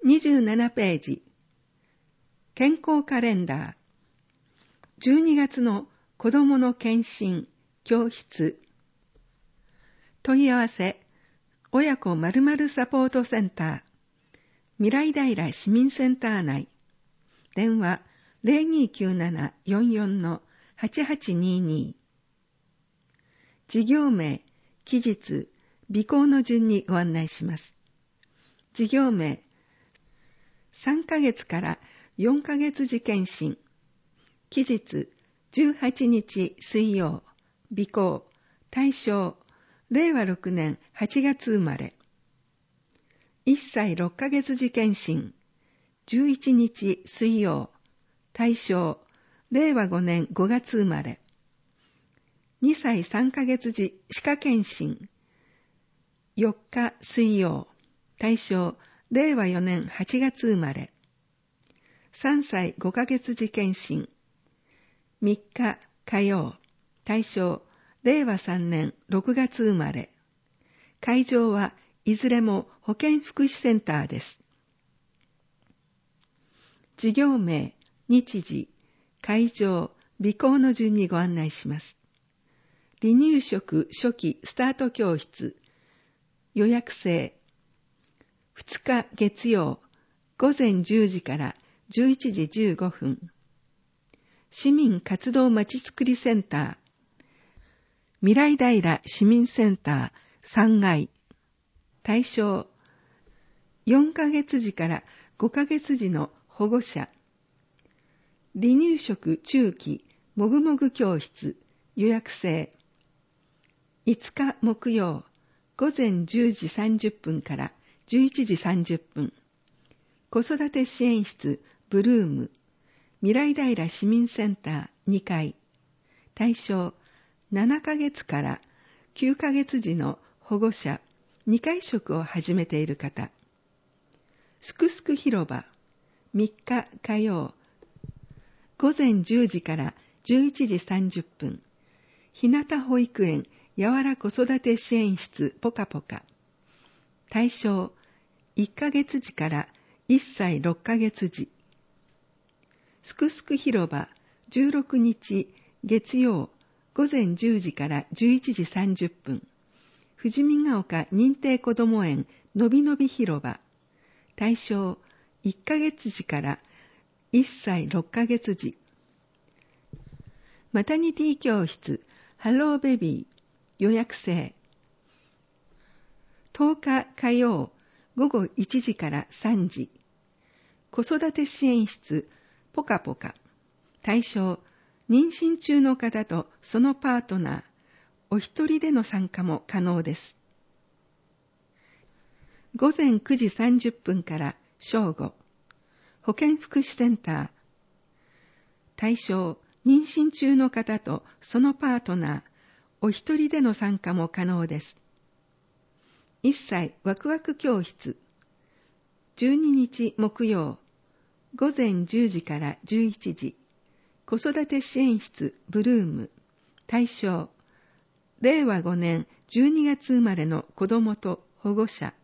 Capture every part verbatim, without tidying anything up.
にじゅうななページ、健康カレンダー。じゅうにがつの子どもの検診教室。問い合わせ、親子〇〇サポートセンター、未来平市民センター内。電話 ゼロにきゅうなな よんよん はちはちにに。事業名、期日、備考の順にご案内します。事業名、さんかげつからよんかげつ時検診。期日、じゅうはちにち水曜。備考、対象、れいわろくねんはちがつ生まれ。いっさいろっかげつ時検診。じゅういちにち水曜。対象、れいわごねんごがつ生まれ。にさいさんかげつ時歯科検診。よっか水曜。対象、れいわよねんはちがつ生まれ。さんさいごかげつ時検診。みっか火曜。対象、れいわさんねんろくがつ生まれ。会場はいずれも保健福祉センターです。事業名、日時、会場、備考の順にご案内します。離乳食初期スタート教室。予約制。ふつか月曜、ごぜんじゅうじからじゅういちじじゅうごふん。市民活動まちづくりセンター。未来平市民センターさんがい。対象、よんかげつじからごかげつじの保護者。離乳食中期もぐもぐ教室。予約制。いつか木曜、ごぜんじゅうじさんじゅっぷんからじゅういちじさんじゅっぷん。子育て支援室ブルーム。未来平市民センターにかい。対象、ななかげつからきゅうかげつじの保護者、にかい食を始めている方。すくすく広場、みっか火曜、ごぜんじゅうじからじゅういちじさんじゅっぷん。ひなた保育園やわら子育て支援室ぽかぽか。対象、いっかげつじからいっさいろっかげつじ。すくすく広場じゅうろくにち月曜ごぜんじゅうじからじゅういちじさんじゅっぷん。富士見ヶ丘認定こども園のびのび広場。対象、いっかげつじからいっさいろっかげつじ。マタニティ教室ハローベビー。予約制。とおか火曜ごごいちじからさんじ。子育て支援室ぽかぽか。対象、妊娠中の方とそのパートナー、お一人での参加も可能です。ごぜんくじさんじゅっぷんから正午。保健福祉センター。対象、妊娠中の方とそのパートナー、お一人での参加も可能です。いっさいワクワク教室。じゅうににち木曜、ごぜんじゅうじからじゅういちじ。子育て支援室ブルーム。対象、れいわごねんじゅうにがつ生まれの子どもと保護者。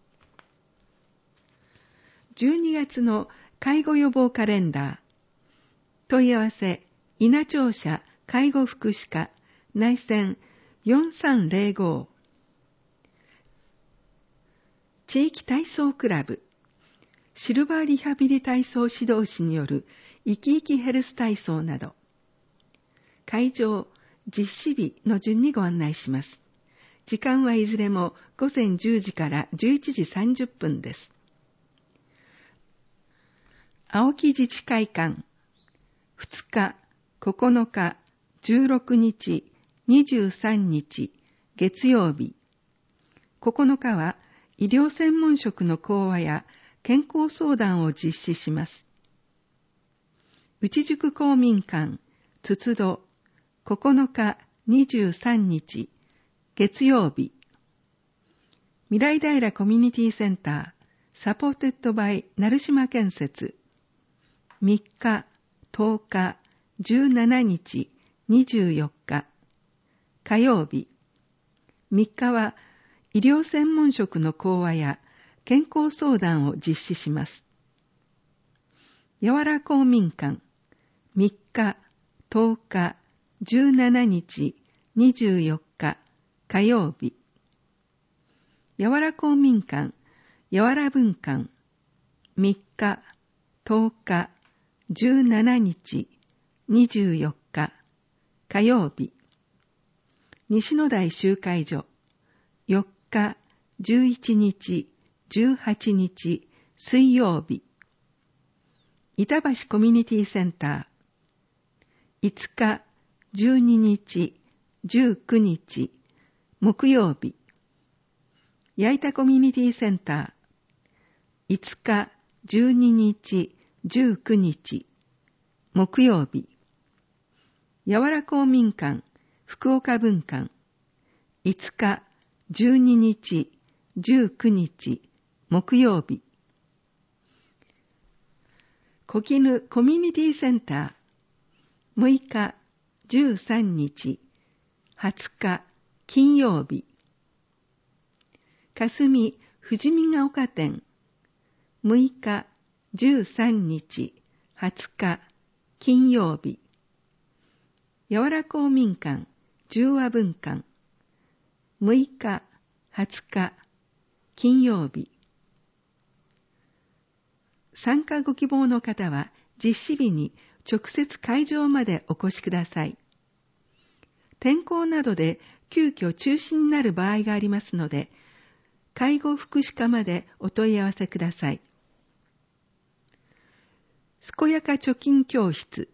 じゅうにがつの介護予防カレンダー。問い合わせ、稲庁舎介護福祉課内線よんさんぜろご。地域体操クラブ。シルバーリハビリ体操指導士による生き生きヘルス体操など。会場、実施日の順にご案内します。時間はいずれもごぜんじゅうじからじゅういちじさんじゅっぷんです。青木自治会館。ふつか、ここのか、じゅうろくにち、にじゅうさんにち、月曜日。ここのかは医療専門職の講話や健康相談を実施します。内宿公民館、つつど、ここのか、にじゅうさんにち、月曜日。未来平コミュニティセンター、サポーテッドバイ成島建設。みっか、とおか、じゅうしちにち、にじゅうよっか。火曜日。みっかは医療専門職の講話や健康相談を実施します。やわら公民館みっか、とおか、じゅうしちにち、にじゅうよっか火曜日。やわら公民館やわら文館みっか、とおか、じゅうしちにち、にじゅうよっか火曜日。西野台集会所よっか、じゅういちにち、じゅうはちにち水曜日。板橋コミュニティセンターいつか、じゅうににち、じゅうくにち木曜日。矢板コミュニティセンターいつか、じゅうににち、じゅうくにち木曜日。やわら公民館福岡分館いつか、じゅうににち、じゅうくにち木曜日。小絹コミュニティセンターむいか、じゅうさんにち、はつか金曜日。霞富士見ヶ丘店むいか、じゅうさんにち、はつか金曜日。やわら公民館十和文館むいか、はつか金曜日。参加ご希望の方は実施日に直接会場までお越しください。天候などで急遽中止になる場合がありますので、介護福祉課までお問い合わせください。健やか貯金教室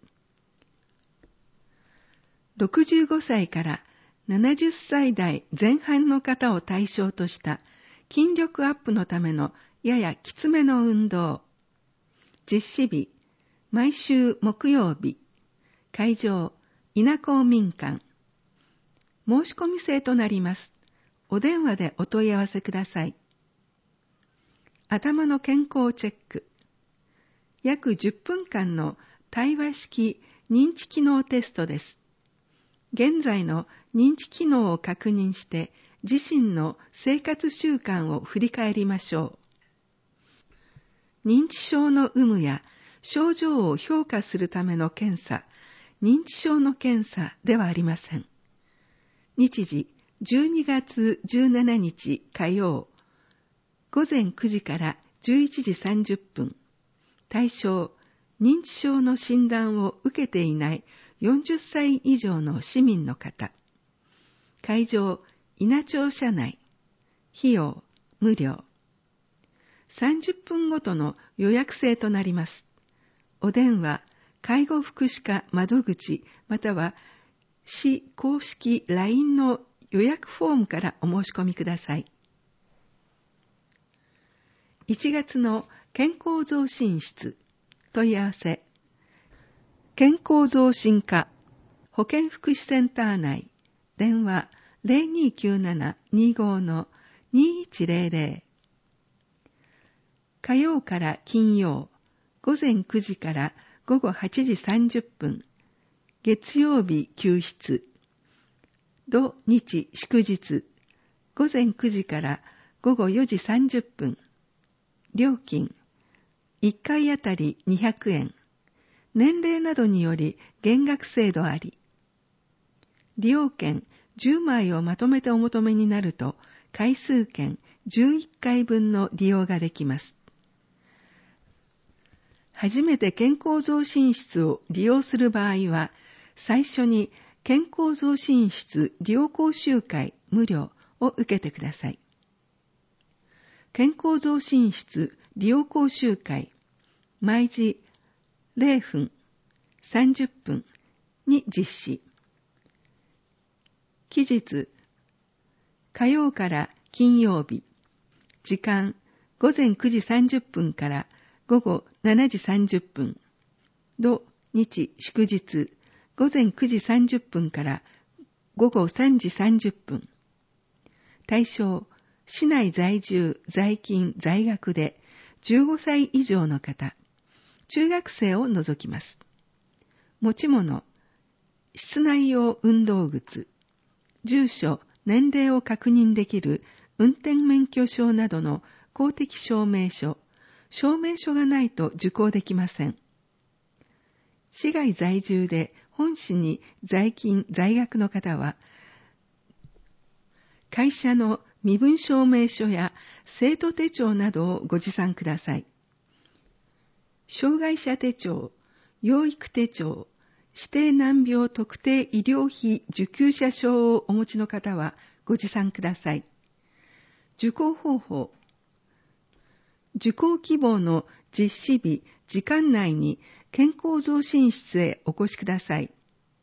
ろくじゅうごさいからななじゅっさい代前半の方を対象とした筋力アップのためのややきつめの運動。実施日、毎週木曜日。会場、稲公民館。申し込み制となります。お電話でお問い合わせください。頭の健康チェック。約じゅっぷんかんの対話式認知機能テストです。現在の認知機能を確認して自身の生活習慣を振り返りましょう。認知症の有無や症状を評価するための検査、認知症の検査ではありません。日時じゅうにがつじゅうしちにち火曜、ごぜんくじからじゅういちじさんじゅっぷん。対象、認知症の診断を受けていないよんじゅっさい以上の市民の方。会場、稲町社内。費用、無料。さんじゅっぷんごとの予約制となります。お電話、介護福祉課窓口または市公式 ライン の予約フォームからお申し込みください。いちがつの健康増進室問い合わせ。健康増進課保健福祉センター内電話 ゼロにきゅうなな にじゅうご の にいちゼロゼロ。火曜から金曜、ごぜんくじからごごはちじさんじゅっぷん、月曜日休室、土日祝日、ごぜんくじからごごよじさんじゅっぷん、料金、いっかいあたりにひゃくえん、年齢などにより減額制度あり、利用券じゅうまいをまとめてお求めになると、回数券じゅういっかいぶんの利用ができます。初めて健康増進室を利用する場合は、最初に健康増進室利用講習会無料を受けてください。健康増進室利用講習会、毎時ゼロふん、さんじゅっぷんに実施。期日、火曜から金曜日、時間ごぜんくじさんじゅっぷんからごごしちじさんじゅっぷん、土日祝日ごぜんくじさんじゅっぷんからごごさんじさんじゅっぷん。対象、市内在住、在勤、在学でじゅうごさい以上の方、中学生を除きます。持ち物、室内用運動靴、住所、年齢を確認できる運転免許証などの公的証明書、証明書がないと受講できません。市外在住で本市に在勤、在学の方は、会社の身分証明書や生徒手帳などをご持参ください。障害者手帳、養育手帳、指定難病特定医療費受給者証をお持ちの方はご持参ください。受講方法。受講希望の実施日、時間内に健康増進室へお越しください。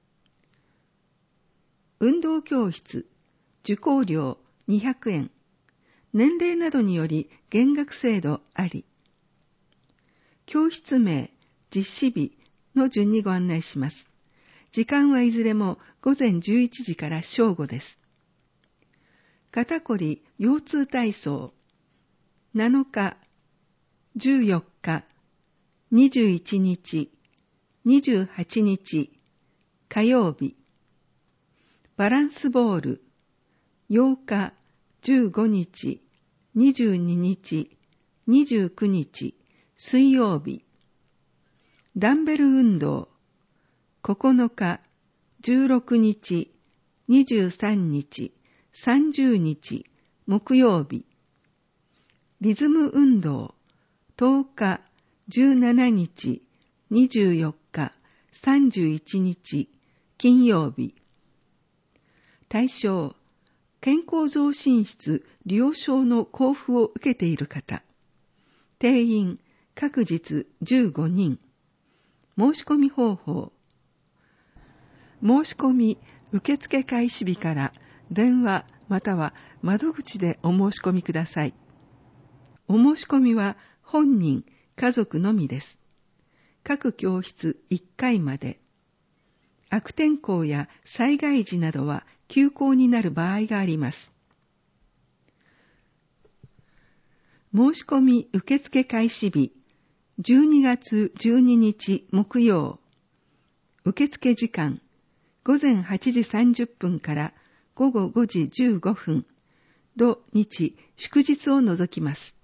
運動教室、受講料にひゃくえん。年齢などにより減額制度あり。教室名、実施日の順にご案内します。時間はいずれも午前じゅういちじから正午です。肩こり、腰痛体操、なのか、じゅうよっか、にじゅういちにち、にじゅうはちにち、火曜日。バランスボール、ようか、じゅうごにち、にじゅうににち、にじゅうくにち、水曜日。ダンベル運動、ここのか、じゅうろくにち、にじゅうさんにち、さんじゅうにち、木曜日。リズム運動、とおか、じゅうしちにち、にじゅうよっか、さんじゅういちにち、金曜日。対象、健康増進室利用証の交付を受けている方。定員、各日じゅうごにん。申し込み方法。申し込み受付開始日から電話または窓口でお申し込みください。お申し込みは本人、家族のみです。各教室いっかいまで。悪天候や災害時などは休校になる場合があります。申し込み受付開始日、じゅうにがつじゅうににち木曜。受付時間、午前はちじさんじゅっぷんから午後ごじじゅうごふん、土日祝日を除きます。